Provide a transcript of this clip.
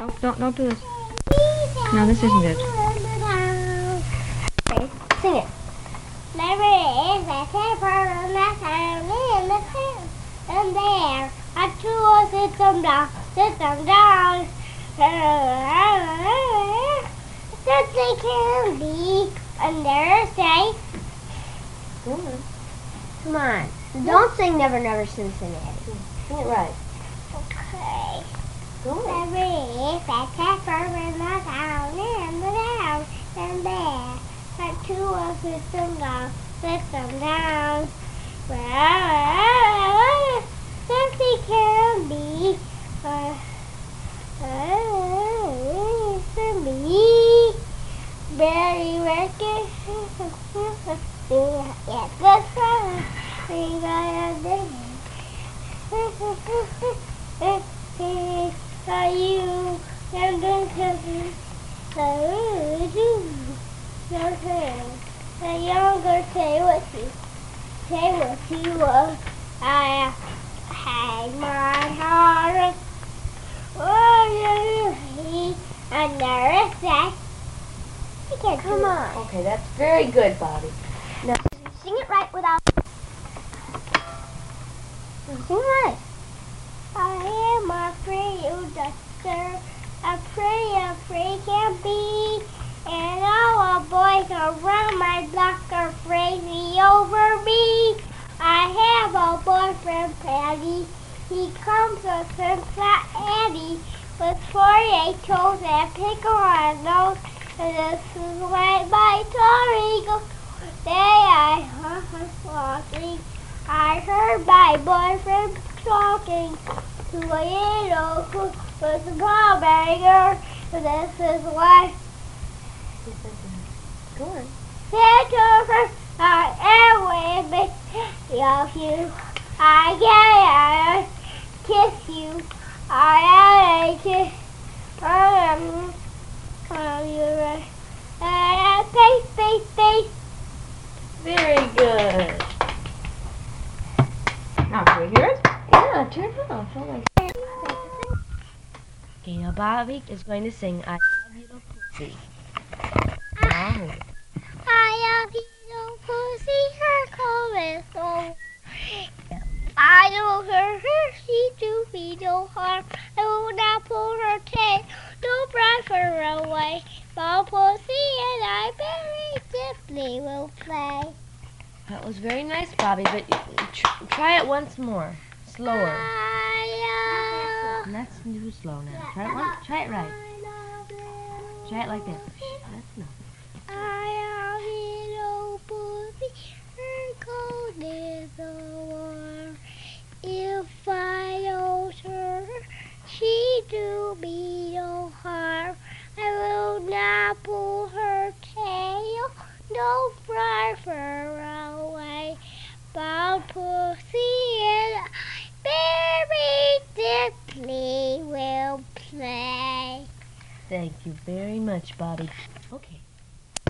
Don't do this. No, this isn't it. Okay, sing it. Never is a temper in the town, in the town. And there are two sit them down, sit them down. That they can be under say. Come on. Don't sing Never Never Cincinnati. Sing it right. Okay. Go on. Never is a temper in the town, in the town. And there are two sit them down, sit them down. That they can be for me. Very wicked. Yes, that's right. We got a are you and don't tell me so do the younger say what you want. I hang my heart. Oh, you under that. Come on. Okay, that's very good, Bobby. Now sing it right without. Sing it right. I am afraid of duster. Afraid can be. And all the boys around my block are crazy over me. I have a boyfriend, Patty. He comes with him flat Andy with 48 toes and pickle on his nose. And this is why my story goes. Day I was walking. I heard my boyfriend talking to a little cook with a ball banger. And this is why. Go on. Santa, I am with me. Love you. I kiss you. I kiss. Face. Very good. Now, can we hear it? Yeah, turn it off. Oh my God. Okay, now Bobby is going to sing I Love You Pussy. Wow. I love you, pussy, her cold is so. I don't hurt her, she do me no harm. I will not pull her tail, don't drive her away. My pussy and I very simply will play. That was very nice, Bobby, but try it once more. Slower. That's too slow now. Try it right. Try it like that. That's enough. I love you, pussy, her cold is so warm. If I don't hurt her, she do me no harm. I will not pull her tail, don't drive her away. Bound pussy and I very simply will play. Thank you very much, Bobby. Okay.